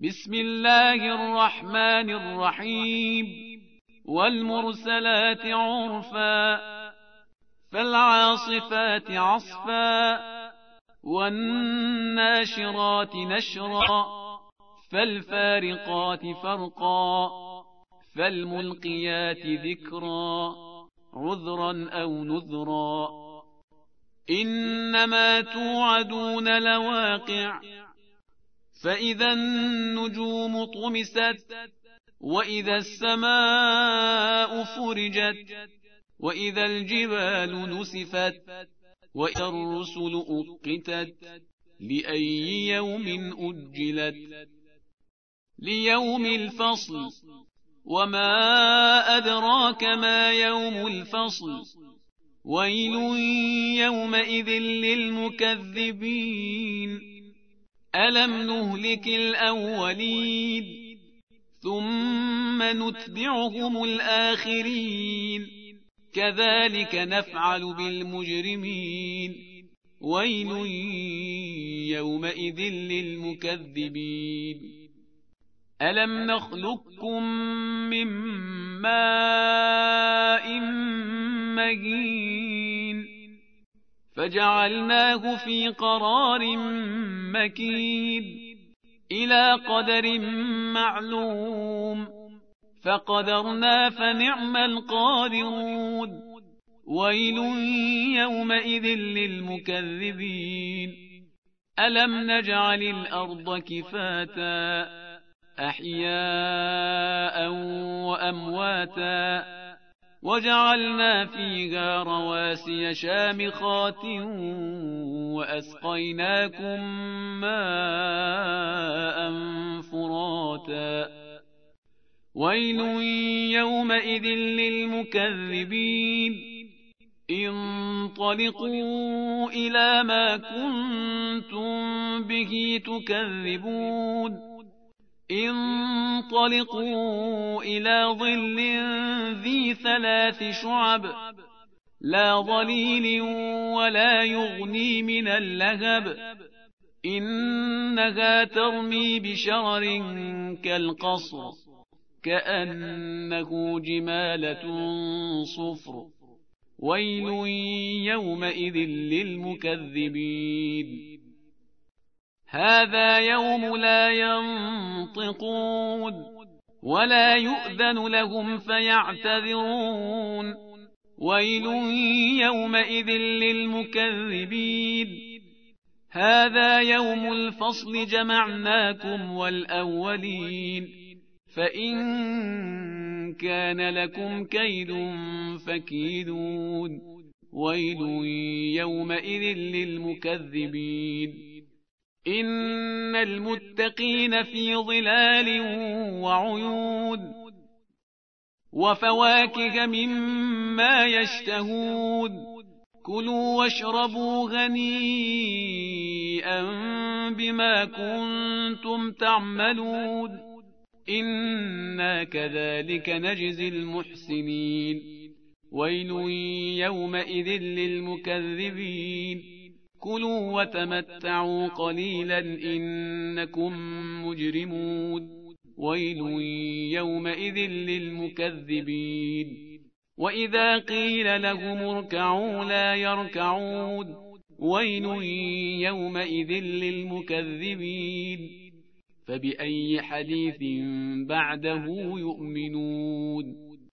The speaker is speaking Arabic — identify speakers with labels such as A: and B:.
A: بسم الله الرحمن الرحيم والمرسلات عرفا فالعاصفات عصفا والناشرات نشرا فالفارقات فرقا فالملقيات ذكرا عذرا أو نذرا إنما توعدون لواقع فإذا النجوم طمست وإذا السماء فرجت وإذا الجبال نسفت وإذا الرسل أقتت لأي يوم أجلت ليوم الفصل وما أدراك ما يوم الفصل ويل يومئذ للمكذبين ألم نهلك الأولين ثم نتبعهم الآخرين كذلك نفعل بالمجرمين ويل يومئذ للمكذبين ألم نخلقكم من ماء مهين فجعلناه في قرار مكين إلى قدر معلوم فقدرنا فنعم القادرون ويل يومئذ للمكذبين ألم نجعل الأرض كفاتا أحياء وأمواتا وجعلنا فيها رواسي شامخات وأسقيناكم ماء فراتا ويل يومئذ للمكذبين انطلقوا إلى ما كنتم به تكذبون انطلقوا إلى ظل ذي 3 شعب لا ظليل ولا يغني من اللهب إنها ترمي بشرر كالقصر كأنه جمالة صفر ويل يومئذ للمكذبين هذا يوم لا ينطقون ولا يؤذن لهم فيعتذرون ويل يومئذ للمكذبين هذا يوم الفصل جمعناكم والأولين فإن كان لكم كيد فكيدون ويل يومئذ للمكذبين إن المتقين في ظلال وعيون وفواكه مما يشتهون كلوا واشربوا هنيئا بما كنتم تعملون إنا كذلك نجزي المحسنين ويل يومئذ للمكذبين كلوا وتمتعوا قليلا إنكم مجرمون ويل يومئذ للمكذبين وإذا قيل لهم اركعوا لا يركعون ويل يومئذ للمكذبين فبأي حديث بعده يؤمنون